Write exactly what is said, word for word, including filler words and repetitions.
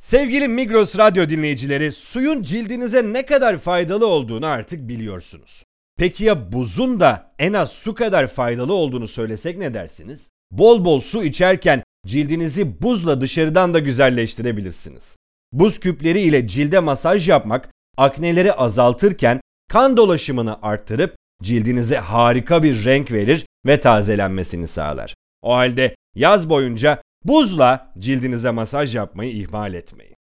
Sevgili Migros Radyo dinleyicileri, suyun cildinize ne kadar faydalı olduğunu artık biliyorsunuz. Peki ya buzun da en az su kadar faydalı olduğunu söylesek ne dersiniz? Bol bol su içerken cildinizi buzla dışarıdan da güzelleştirebilirsiniz. Buz küpleri ile cilde masaj yapmak, akneleri azaltırken kan dolaşımını arttırıp cildinize harika bir renk verir ve tazelenmesini sağlar. O halde yaz boyunca buzla cildinize masaj yapmayı ihmal etmeyin.